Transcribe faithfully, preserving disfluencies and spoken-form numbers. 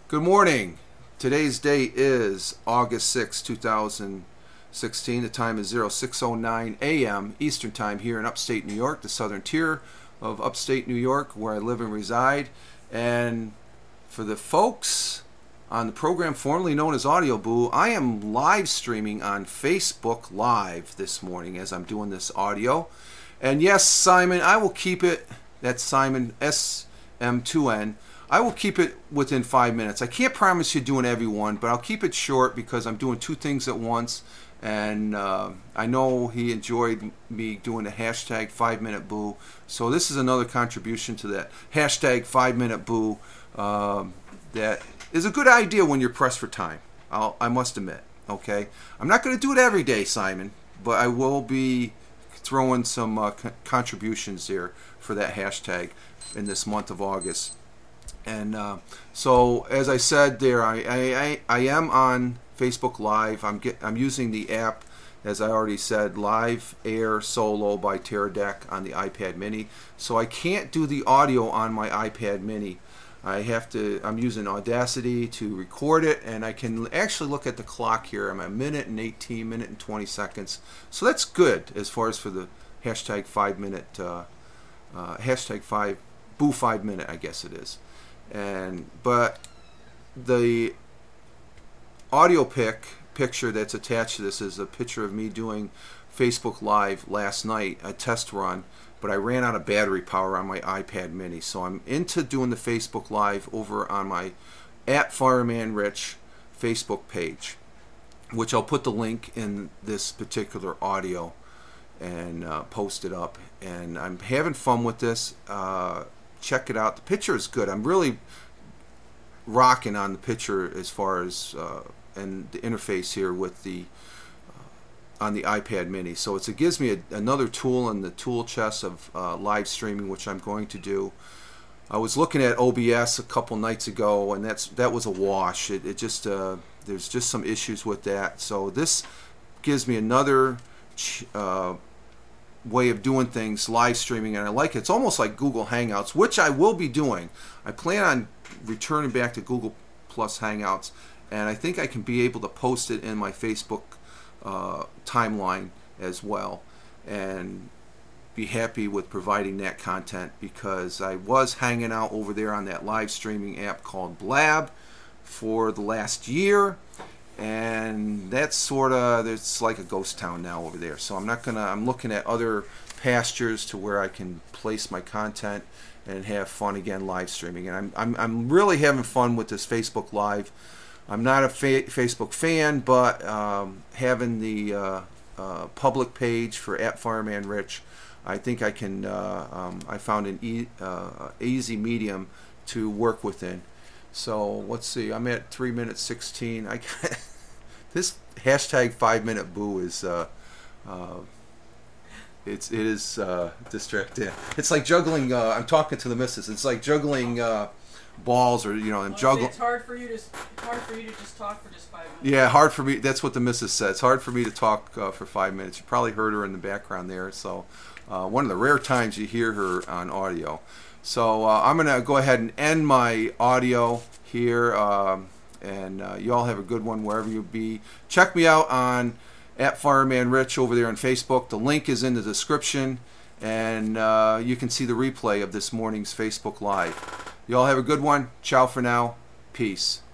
Good morning. Today's date is August sixth, two thousand sixteen. The time is oh six oh nine a.m. Eastern Time here in upstate New York, the southern tier of upstate New York, where I live and reside. And for the folks on the program formerly known as Audio Boo, I am live streaming on Facebook Live this morning as I'm doing this audio. And yes, Simon, I will keep it, that's Simon S M two N. I will keep it within five minutes. I can't promise you doing every one, but I'll keep it short because I'm doing two things at once. And uh, I know he enjoyed me doing the hashtag five minute boo. So this is another contribution to that hashtag five minute boo. Um, that is a good idea when you're pressed for time. I'll, I must admit. Okay, I'm not going to do it every day, Simon, but I will be throwing some uh, co- contributions there for that hashtag in this month of August. And uh, so, as I said there, I, I, I am on Facebook Live. I'm get, I'm using the app, as I already said, Live Air Solo by Teradek on the iPad Mini. So I can't do the audio on my iPad Mini. I have to. I'm using Audacity to record it, and I can actually look at the clock here. I'm a minute and eighteen, minute and twenty seconds. So that's good as far as for the hashtag five minute, uh, uh, hashtag five boo five minute, I guess it is. And but the audio pic picture that's attached to this is a picture of me doing Facebook Live last night, a test run, but I ran out of battery power on my iPad Mini, so I'm into doing the Facebook Live over on my at Fireman Rich Facebook page, which I'll put the link in this particular audio and uh, post it up. And I'm having fun with this. Uh, check it out. The picture is good. I'm really rocking on the picture as far as uh, and the interface here with the uh, on the iPad Mini. So it's, it gives me a, another tool in the tool chest of uh, live streaming, which I'm going to do. I was looking at O B S a couple nights ago, and that's that was a wash. It, it just uh, there's just some issues with that. So this gives me another ch- uh, way of doing things, live streaming, and I like it. It's almost like Google Hangouts, which I will be doing. I plan on returning back to Google Plus Hangouts, and I think I can be able to post it in my Facebook uh, timeline as well, and be happy with providing that content, because I was hanging out over there on that live streaming app called Blab for the last year, and that's sort of, it's like a ghost town now over there. So I'm not gonna, I'm looking at other pastures to where I can place my content and have fun again live streaming. And I'm I'm I'm really having fun with this Facebook Live. I'm not a fa- Facebook fan, but um, having the uh, uh, public page for at Fireman Rich, I think I can. Uh, um, I found an e- uh, easy medium to work within. So let's see. I'm at three minutes sixteen. I this hashtag five minute boo is uh, uh, it's it is uh, distracting. It's like juggling. Uh, I'm talking to the missus. It's like juggling uh, balls, or you know, and juggling. It's hard for you to it's hard for you to just talk for just five minutes. Yeah, hard for me. That's what the missus said. It's hard for me to talk uh, for five minutes. You probably heard her in the background there. So uh, one of the rare times you hear her on audio. So uh, I'm going to go ahead and end my audio here, um, and uh, you all have a good one wherever you be. Check me out on at Fireman Rich over there on Facebook. The link is in the description, and uh, you can see the replay of this morning's Facebook Live. You all have a good one. Ciao for now. Peace.